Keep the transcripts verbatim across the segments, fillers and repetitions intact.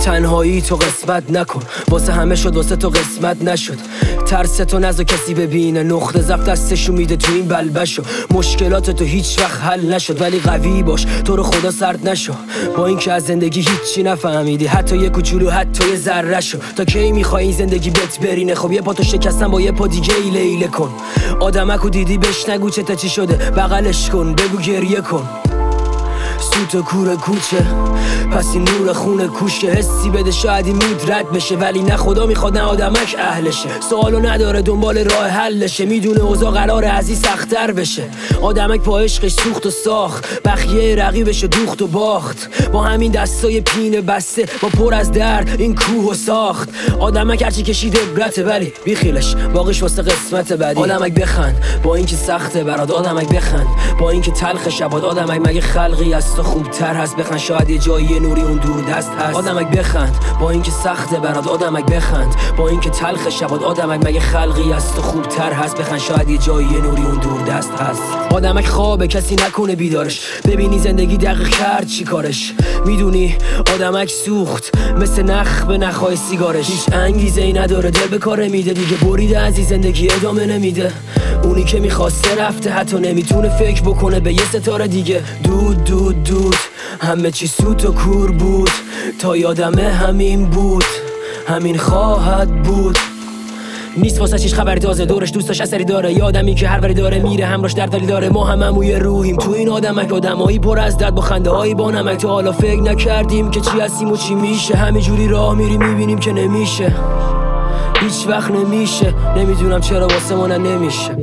تنهایی تو قسمت نکن، واسه همه شد واسه تو قسمت نشد. ترس تو نذار کسی ببینه، نقطه ضعف دستشو میده تو این بلبشو. مشکلات تو هیچ وقت حل نشد ولی قوی باش، تو رو خدا سرد نشو. با اینکه از زندگی هیچی نفهمیدی، حتی یه کوچولو حتی یه ذره شو. تا کی میخوای این زندگی بهت برینه؟ خب یه پا تو شکستن با یه پا دیگه ایله ایله کن. آدمکو دیدی بهش نگو چه تا چی شده، بغلش کن بگو گریه کن. سوت و کور کوچه پس این نور خونه کوشه، حسی بده شاید این مود رد بشه ولی نه خدا میخواد نه آدمک اهلشه. سوالو نداره دنبال راه حلشه، میدونه اوضاع قراره از این سخت‌تر بشه. آدمک پا عشقش سوخت و ساخت، بخیه رقیبش دوخت و باخت. با همین دستای پینه بسته با پر از درد این کوه و ساخت. آدمک هرچی کشیده عبرته ولی بیخیلش باقیش واسه قسمت بعدی. آدمک بخند با اینکه سخته برات، آدمک بخند با اینکه تلخ شبات. آدمک مگه خلقی از تو خوبتر هست؟ بخند شاید یه جایی نوری اون دور دست هست. آدمک بخند با اینکه سخته برات، آدمک بخند با اینکه تلخ شبات. آدمک مگه خلقی از تو خوبتر هست؟ بخند شاید یه جایی نوری اون دور دست هست. آدمک خوابه کسی نکنه بیدارش، ببینی زندگی دقیق کرد چی کارش. میدونی آدمک سوخت مثل نخ به نخای سیگارش. هیچ انگیزه ای نداره دل به کار میده، دیگه بریده از این زندگی ادامه نمیده. اونی که میخواسته رفته، حتی نمیتونه فکر بکنه به یه ستاره دیگه. دود دود دود همه چی سوت و کور بود، تا یادمه همین بود همین خواهد بود. نیست واسه چیش خبری تازه، دورش دوستاش اثری داره. یادمی که هر وری داره میره همراش دردالی داره. ما هم هموی روحیم تو این آدمک، آدمایی پر از درد با خنده هایی با نمک. تا حالا فکر نکردیم که چی هستیم و چی میشه، همینجوری راه میری میبینیم که نمیشه، هیچ وقت نمیشه. نمیدونم چرا واسه ما نمیشه.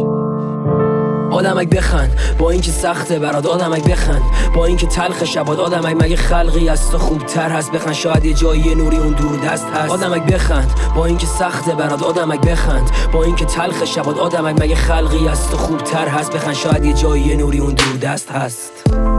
آدمک بخند با اینکه سخته برات، آدمک بخند با اینکه تلخ شبات. آدمک مگه خلقی از تو خوبتر هست؟ بخند شاید یه جایی نوری اون دور دست هست. آدمک بخند با اینکه سخته برات، آدمک بخند با اینکه تلخ شبات. آدمک مگه خلقی از تو خوبتر هست؟ بخند شاید یه جایی نوری اون دور دست هست.